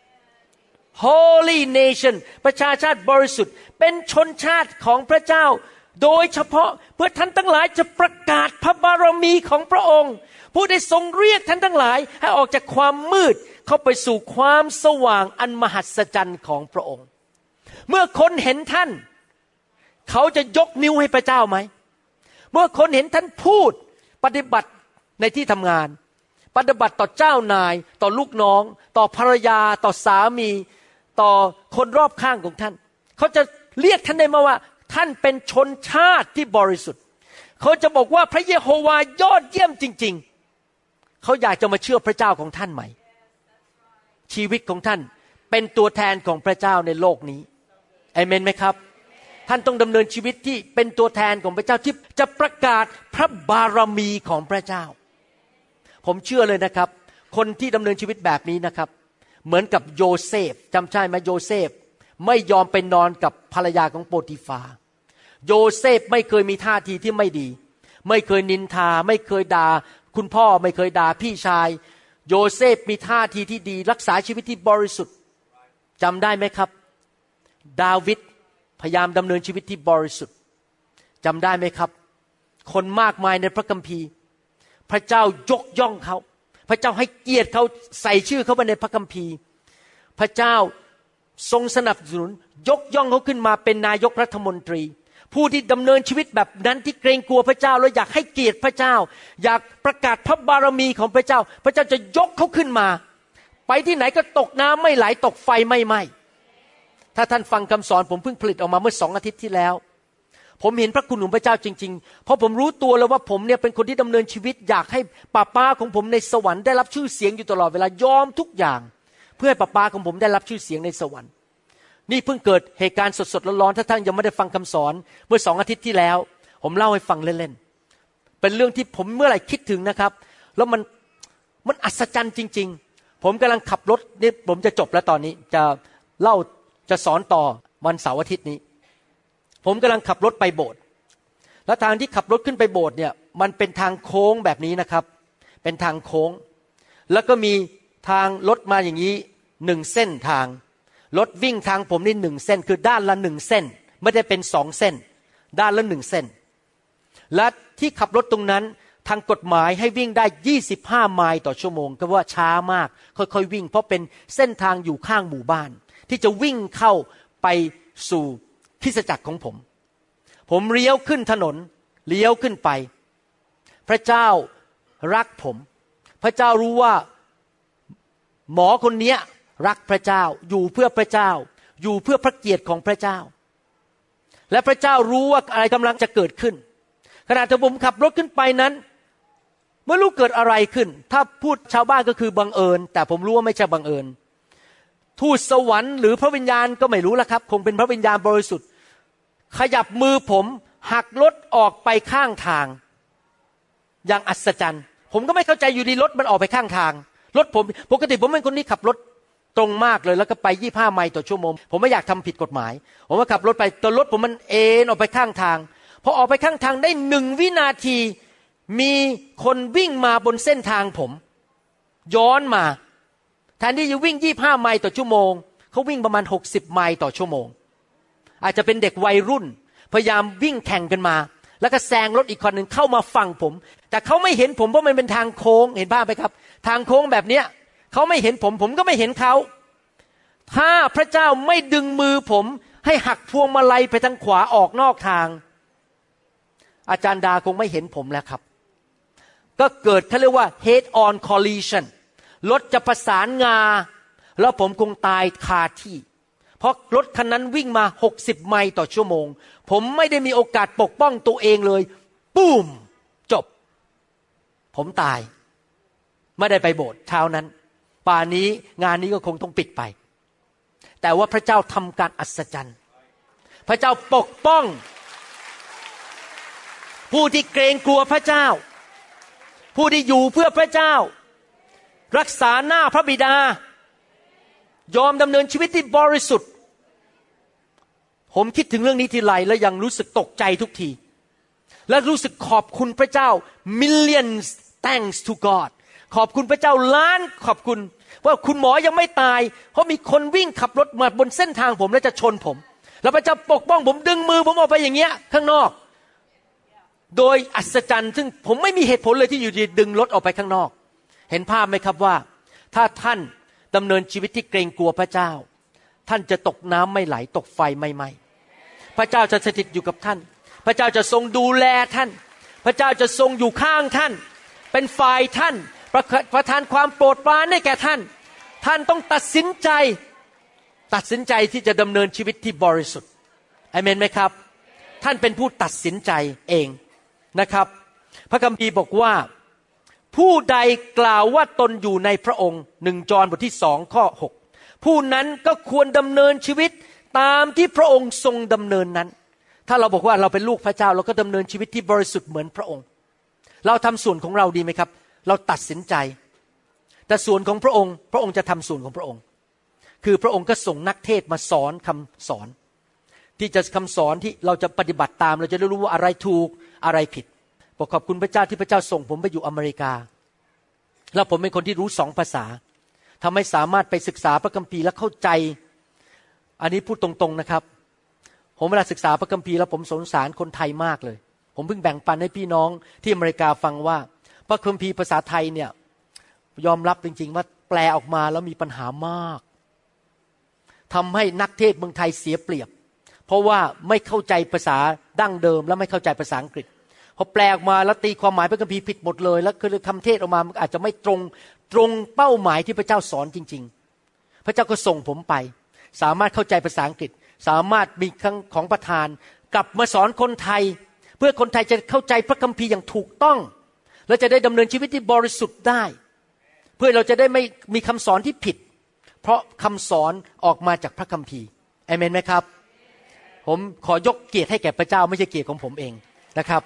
Holy Nation ประชาชาติบริสุทธิ์เป็นชนชาติของพระเจ้าโดยเฉพาะเพื่อท่านทั้งหลายจะประกาศพระบารมีของพระองค์ผู้ได้ทรงเรียกท่านทั้งหลายให้ออกจากความมืดเข้าไปสู่ความสว่างอันมหัศจรรย์ของพระองค์เมื่อคนเห็นท่านเขาจะยกนิ้วให้พระเจ้าไหมเมื่อคนเห็นท่านพูดปฏิบัติในที่ทำงานปฏิบัติต่อเจ้านายต่อลูกน้องต่อภรรยาต่อสามีต่อคนรอบข้างของท่านเขาจะเรียกท่านได้มาว่าท่านเป็นชนชาติที่บริสุทธิ์เขาจะบอกว่าพระเยโฮวาห์ยอดเยี่ยมจริงๆเขาอยากจะมาเชื่อพระเจ้าของท่านใหม่ชีวิตของท่านเป็นตัวแทนของพระเจ้าในโลกนี้อาเมนไหมครับท่านต้องดำเนินชีวิตที่เป็นตัวแทนของพระเจ้าที่จะประกาศพระบารมีของพระเจ้าผมเชื่อเลยนะครับคนที่ดำเนินชีวิตแบบนี้นะครับเหมือนกับโยเซฟจำใช่ไหมโยเซฟไม่ยอมไปนอนกับภรรยาของโปติฟาโยเซฟไม่เคยมีท่าทีที่ไม่ดีไม่เคยนินทาไม่เคยด่าคุณพ่อไม่เคยด่าพี่ชายโยเซฟมีท่าทีที่ดีรักษาชีวิตที่บริสุทธิ์จำได้ไหมครับดาวิดพยายามดำเนินชีวิตที่บริสุทธิ์จำได้ไหมครับคนมากมายในพระคัมภีร์พระเจ้ายกย่องเขาพระเจ้าให้เกียรติเขาใส่ชื่อเขาไปในพระคัมภีร์พระเจ้าทรงสนับสนุนยกย่องเขาขึ้นมาเป็นนายกรัฐมนตรีผู้ที่ดำเนินชีวิตแบบนั้นที่เกรงกลัวพระเจ้าและอยากให้เกียรติพระเจ้าอยากประกาศพระบารมีของพระเจ้าพระเจ้าจะยกเขาขึ้นมาไปที่ไหนก็ตกน้ำไม่ไหลตกไฟไม่ไหม้ถ้าท่านฟังคำสอนผมเพิ่งผลิตออกมาเมื่อ2 อาทิตย์ที่แล้วผมเห็นพระคุณของพระเจ้าจริงๆเพราะผมรู้ตัวแล้วว่าผมเนี่ยเป็นคนที่ดำเนินชีวิตอยากให้ป้าของผมในสวรรค์ได้รับชื่อเสียงอยู่ตลอดเวลายอมทุกอย่างเพื่อให้ป้าของผมได้รับชื่อเสียงในสวรรค์นี่เพิ่งเกิดเหตุการณ์สดๆร้อนๆถ้าท่านยังไม่ได้ฟังคำสอนเมื่อ2 อาทิตย์ที่แล้วผมเล่าให้ฟังเล่นๆเป็นเรื่องที่ผมเมื่อไหร่คิดถึงนะครับแล้วมันอัศจรรย์จริงๆผมกำลังขับรถนี่ผมจะจบแล้วตอนนี้จะสอนต่อวันเสาร์อาทิตย์นี้ผมกำลังขับรถไปโบสถ์แล้วทางที่ขับรถขึ้นไปโบสถ์เนี่ยมันเป็นทางโค้งแบบนี้นะครับเป็นทางโค้งแล้วก็มีทางรถมาอย่างนี้1 เส้นทางรถวิ่งทางผมนี่1 เส้นคือด้านละ1 เส้นไม่ได้เป็น2 เส้นด้านละ1 เส้นและที่ขับรถตรงนั้นทางกฎหมายให้วิ่งได้25 ไมล์ต่อชั่วโมงก็ว่าช้ามากค่อยๆวิ่งเพราะเป็นเส้นทางอยู่ข้างหมู่บ้านที่จะวิ่งเข้าไปสู่คริสตจักรของผมเลี้ยวขึ้นถนนเลี้ยวขึ้นไปพระเจ้ารักผมพระเจ้ารู้ว่าหมอคนนี้รักพระเจ้าอยู่เพื่อพระเจ้าอยู่เพื่อพระเกียรติของพระเจ้าและพระเจ้ารู้ว่าอะไรกำลังจะเกิดขึ้นขณะที่ผมขับรถขึ้นไปนั้นไม่รู้เกิดอะไรขึ้นถ้าพูดชาวบ้านก็คือบังเอิญแต่ผมรู้ว่าไม่ใช่บังเอิญทูตสวรรค์หรือพระวิญญาณก็ไม่รู้ละครับคงเป็นพระวิญญาณบริสุทธิ์ขยับมือผมหักรถออกไปข้างทางอย่างอัศจรรย์ผมก็ไม่เข้าใจอยู่ดีรถมันออกไปข้างทางรถผมปกติผมเป็นคนที่ขับรถตรงมากเลยแล้วก็ไป25 ไมล์ต่อชั่วโมงผมไม่อยากทำผิดกฎหมายผมก็ขับรถไปแต่รถผมมันเอ็นออกไปข้างทางพอออกไปข้างทางได้1 วินาทีมีคนวิ่งมาบนเส้นทางผมย้อนมาแทนที่จะวิ่ง25 ไมล์ต่อชั่วโมงเขาวิ่งประมาณ60 ไมล์ต่อชั่วโมงอาจจะเป็นเด็กวัยรุ่นพยายามวิ่งแข่งกันมาแล้วก็แซงรถอีกคนหนึ่งเข้ามาฝั่งผมแต่เขาไม่เห็นผมเพราะมันเป็นทางโค้งเห็นภาพไหมครับทางโค้งแบบเนี้ยเขาไม่เห็นผมก็ไม่เห็นเขาถ้าพระเจ้าไม่ดึงมือผมให้หักพวงมาลัยไปทางขวาออกนอกทางอาจารย์ดาคงไม่เห็นผมแล้วครับก็เกิดเขาเรียกว่า head on collision รถจะประสานงาแล้วผมคงตายคาที่เพราะรถคันนั้นวิ่งมา60 ไมล์ต่อชั่วโมงผมไม่ได้มีโอกาสปกป้องตัวเองเลยปุ้มจบผมตายไม่ได้ไปโบสถ์เช้านั้นป่านนี้งานนี้ก็คงต้องปิดไปแต่ว่าพระเจ้าทำการอัศจรรย์พระเจ้าปกป้องผู้ที่เกรงกลัวพระเจ้าผู้ที่อยู่เพื่อพระเจ้ารักษาหน้าพระบิดายอมดำเนินชีวิตที่บริสุทธิ์ผมคิดถึงเรื่องนี้ทีไรแล้วยังรู้สึกตกใจทุกทีและรู้สึกขอบคุณพระเจ้า millions thanks to God ขอบคุณพระเจ้าล้านขอบคุณว่าคุณหมอยังไม่ตายเพราะมีคนวิ่งขับรถมาบนเส้นทางผมแล้วจะชนผมแล้วพระเจ้าปกป้องผมดึงมือผมออกไปอย่างเงี้ยข้างนอกโดยอัศจรรย์ซึ่งผมไม่มีเหตุผลเลยที่อยู่ดีดึงรถออกไปข้างนอกเห็นภาพไหมครับว่าถ้าท่านดำเนินชีวิตที่เกรงกลัวพระเจ้าท่านจะตกน้ำไม่ไหลตกไฟไม่ไหม้พระเจ้าจะสถิตอยู่กับท่านพระเจ้าจะทรงดูแลท่านพระเจ้าจะทรงอยู่ข้างท่านเป็นฝ่ายท่านประทานความโปรดปรานให้แก่ท่านท่านต้องตัดสินใจที่จะดำเนินชีวิตที่บริสุทธิ์อาเมนไหมครับท่านเป็นผู้ตัดสินใจเองนะครับพระคัมภีร์บอกว่าผู้ใดกล่าวว่าตนอยู่ในพระองค์1 จอห์นบทที่2 ข้อ 6ผู้นั้นก็ควรดำเนินชีวิตตามที่พระองค์ทรงดำเนินนั้นถ้าเราบอกว่าเราเป็นลูกพระเจ้าเราก็ดำเนินชีวิตที่บริสุทธิ์เหมือนพระองค์เราทำส่วนของเราดีไหมครับเราตัดสินใจแต่ส่วนของพระองค์พระองค์จะทำส่วนของพระองค์คือพระองค์ก็ส่งนักเทศมาสอนคำสอนที่จะคำสอนที่เราจะปฏิบัติตามเราจะได้รู้ว่าอะไรถูกอะไรผิดบอกขอบคุณพระเจ้าที่พระเจ้าส่งผมไปอยู่อเมริกาแล้วผมเป็นคนที่รู้2 ภาษาทำให้สามารถไปศึกษาพระคัมภีร์และเข้าใจอันนี้พูดตรงๆนะครับผมเวลาศึกษาพระคัมภีร์แล้วผมสงสารคนไทยมากเลยผมเพิ่งแบ่งปันให้พี่น้องที่อเมริกาฟังว่าพระคัมภีร์ภาษาไทยเนี่ยยอมรับจริงๆว่าแปลออกมาแล้วมีปัญหามากทำให้นักเทศเมืองไทยเสียเปรียบเพราะว่าไม่เข้าใจภาษาดั้งเดิมและไม่เข้าใจภาษาอังกฤษพอแปลออกมาแล้วตีความหมายพระคัมภีร์ผิดหมดเลยแล้วคือคำเทศออกมามันอาจจะไม่ตรงเป้าหมายที่พระเจ้าสอนจริงๆพระเจ้าก็ส่งผมไปสามารถเข้าใจภาษาอังกฤษสามารถมีของประทานกลับมาสอนคนไทยเพื่อคนไทยจะเข้าใจพระคัมภีร์อย่างถูกต้องและจะได้ดำเนินชีวิตที่บริสุทธิ์ได้เพื่อเราจะได้ไม่มีคำสอนที่ผิดเพราะคำสอนออกมาจากพระคัมภีร์อาเมนไหมครับผมขอยกเกียรติให้แก่พระเจ้าไม่ใช่เกียรติของผมเองนะครับ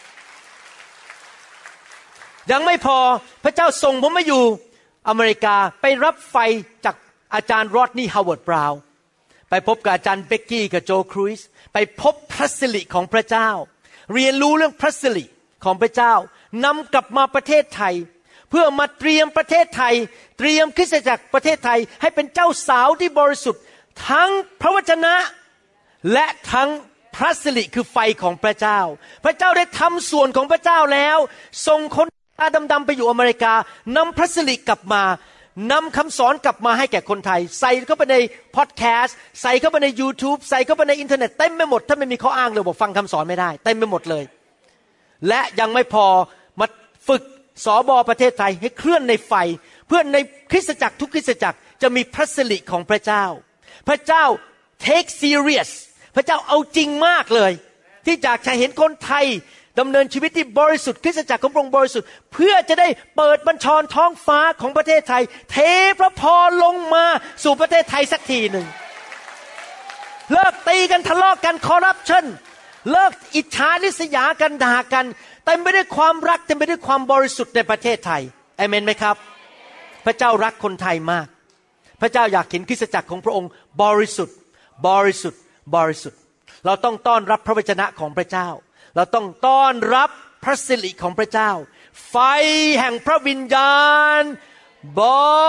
ยังไม่พอพระเจ้าส่งผมมาอยู่อเมริกาไปรับไฟจากอาจารย์รอดนี่ฮาวเวิร์ดบราวน์ไปพบกับอาจารย์เบกกี้กับโจครูซไปพบพระสิริของพระเจ้าเรียนรู้เรื่องพระสิริของพระเจ้านำกลับมาประเทศไทยเพื่อมาเตรียมประเทศไทยเตรียมคริสตจักรประเทศไทยให้เป็นเจ้าสาวที่บริสุทธิ์ทั้งพระวจนะและทั้งพระสิริคือไฟของพระเจ้าพระเจ้าได้ทำส่วนของพระเจ้าแล้วส่งคนตาดำๆไปอยู่อเมริกานำพระสิริกลับมานำคำสอนกลับมาให้แก่คนไทยใส่เข้าไปในพอดแคสต์ใส่เข้าไปใน YouTube ใส่เข้าไปในอินเทอร์เน็ตเต็มไปหมดถ้าไม่มีข้ออ้างเลยบอกฟังคำสอนไม่ได้เต็มไปหมดเลยและยังไม่พอมาฝึกสบประเทศไทยให้เคลื่อนในไฟเพื่อในคริสตจักรทุกคริสตจักรจะมีพระสิริของพระเจ้าพระเจ้า take serious พระเจ้าเอาจริงมากเลยที่อยากจะเห็นคนไทยดำเนินชีวิตที่บริสุทธิ์คริสตจักรของพระองค์บริสุทธิ์เพื่อจะได้เปิดบัญชรท้องฟ้าของประเทศไทยเทพระพรลงมาสู่ประเทศไทยสักทีหนึ่งเลิกตีกันทะเลาะกันคอร์รัปชันเลิกอิจฉาริษยากันด่ากันเต็มไปด้วยความรักเต็มไปด้วยความบริสุทธิ์ในประเทศไทยอาเมนไหมครับพระเจ้ารักคนไทยมากพระเจ้าอยากเห็นคริสตจักรของพระองค์บริสุทธิ์บริสุทธิ์บริสุทธิ์เราต้องต้อนรับพระวจนะของพระเจ้าเราต้องต้อนรับพระสิริของพระเจ้าไฟแห่งพระวิญญาณบ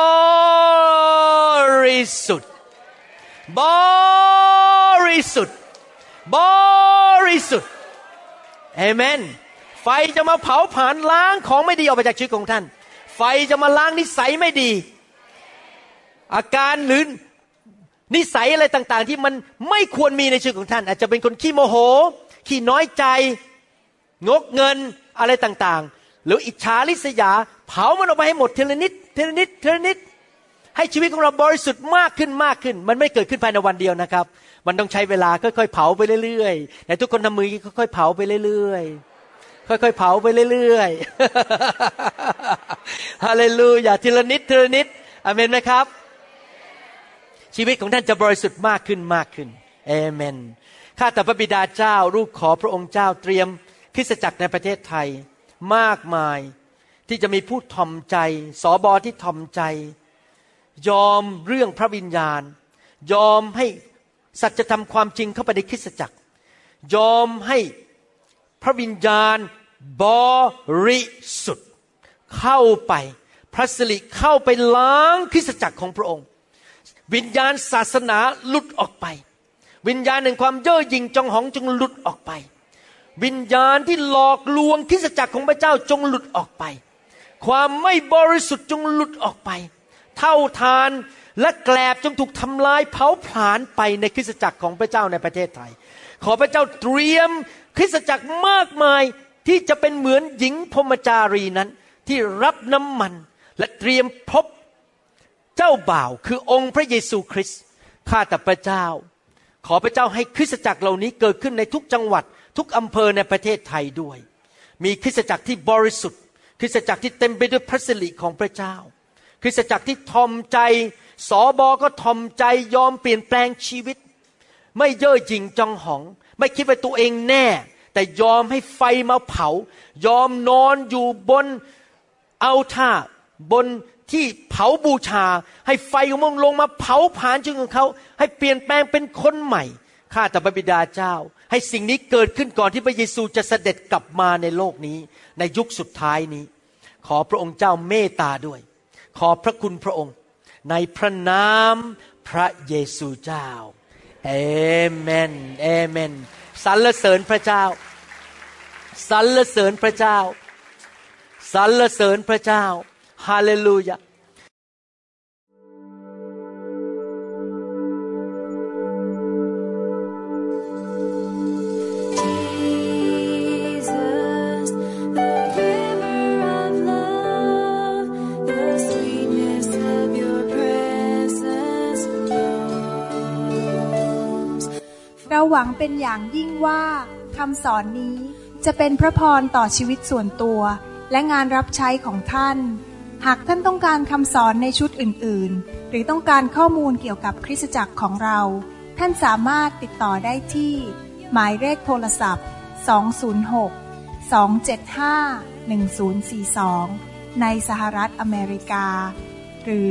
ริสุทธิ์บริสุทธิ์บริสุทธิ์เอเมนไฟจะมาเผาผลาญล้างของไม่ดีออกไปจากชีวิตของท่านไฟจะมาล้างนิสัยไม่ดีอาการหรือนิสัยอะไรต่างๆที่มันไม่ควรมีในชีวิตของท่านอาจจะเป็นคนขี้โมโหขี้น้อยใจงกเงินอะไรต่างๆหรืออิจฉาริษยาเผามันออกไปให้หมดทีละนิดทีละนิดทีละนิดให้ชีวิตของเราบริสุทธิ์มากขึ้นมากขึ้นมันไม่เกิดขึ้นภายในวันเดียวนะครับมันต้องใช้เวลาค่อยๆเผาไปเรื่อยๆแต่ทุกคนทำมือค่อยๆเผาไปเรื่อยๆค่อยๆเผาไปเรื่อยๆฮาเลลูยาทีละนิดทีละนิดอาเมนไหมครับชีวิตของท่านจะบริสุทธิ์มากขึ้นมากขึ้นเอเมนข้าแต่พระบิดาเจ้าลูกขอพระองค์เจ้าเตรียมคริสตจักรในประเทศไทยมากมายที่จะมีผู้ถ่อมใจสบที่ถ่อมใจยอมเรื่องพระวิญญาณยอมให้สัจธรรมความจริงเข้าไปในคริสตจักรยอมให้พระวิญญาณบริสุทธิ์เข้าไปพระสิริเข้าไปล้างคริสตจักรของพระองค์วิญญาณศาสนาหลุดออกไปวิญญาณแห่งความเย่อหยิ่งจองหองจงหลุดออกไปวิญญาณที่หลอกลวงคริสตจักรของพระเจ้าจงหลุดออกไปความไม่บริสุทธิ์จงหลุดออกไปเท่าทานและแกลบจงถูกทำลายเผาผลาญไปในคริสตจักรของพระเจ้าในประเทศไทยขอพระเจ้าเตรียมคริสตจักรมากมายที่จะเป็นเหมือนหญิงพรหมจารีนั้นที่รับน้ำมันและเตรียมพบเจ้าบ่าวคือองค์พระเยซูคริสต์ข้าแต่พระเจ้าขอพระเจ้าให้คริสตจักรเหล่านี้เกิดขึ้นในทุกจังหวัดทุกอำเภอในประเทศไทยด้วยมีคริสตจักรที่บริสุทธิ์คริสตจักรที่เต็มไปด้วยพระสิริของพระเจ้าคริสตจักรที่ทอมใจสบก็ทอมใจยอมเปลี่ยนแปลงชีวิตไม่เย่อหยิ่งจองหองไม่คิดว่าตัวเองแน่แต่ยอมให้ไฟมาเผายอมนอนอยู่บนอัลตาร์บนที่เผาบูชาให้ไฟของมันลงมาเผาผลาญชีวิตของเขาให้เปลี่ยนแปลงเป็นคนใหม่ข้าแต่พระบิดาเจ้าให้สิ่งนี้เกิดขึ้นก่อนที่พระเยซูจะเสด็จกลับมาในโลกนี้ในยุคสุดท้ายนี้ขอพระองค์เจ้าเมตตาด้วยขอพระคุณพระองค์ในพระนามพระเยซูเจ้าเอเมนเอเมนสรรเสริญพระเจ้าสรรเสริญพระเจ้าสรรเสริญพระเจ้าฮาเลลูยาเราหวังเป็นอย่างยิ่งว่าคำสอนนี้จะเป็นพระพรต่อชีวิตส่วนตัวและงานรับใช้ของท่านหากท่านต้องการคำสอนในชุดอื่นๆหรือต้องการข้อมูลเกี่ยวกับคริสตจักรของเราท่านสามารถติดต่อได้ที่หมายเลขโทรศัพท์206-275-1042ในสหรัฐอเมริกาหรือ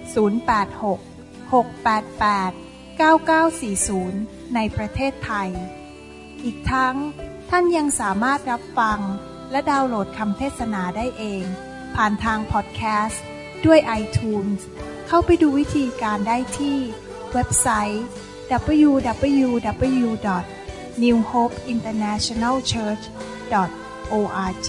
086-688-9940ในประเทศไทยอีกทั้งท่านยังสามารถรับฟังและดาวน์โหลดคำเทศนาได้เองผ่านทางพอดแคสต์ด้วย iTunes เข้าไปดูวิธีการได้ที่เว็บไซต์ www.newhopeinternationalchurch.org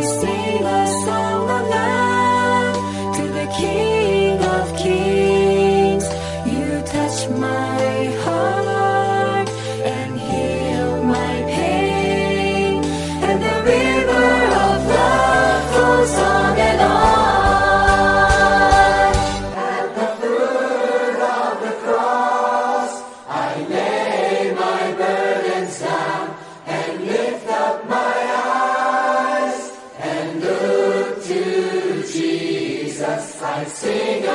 sing a song of love to the King of Kings. You touch my heart and heal my pain, and the river of love flows on and on. At the foot of the cross, I lay my burdens down and lift up my eyes and look to Jesus. I sing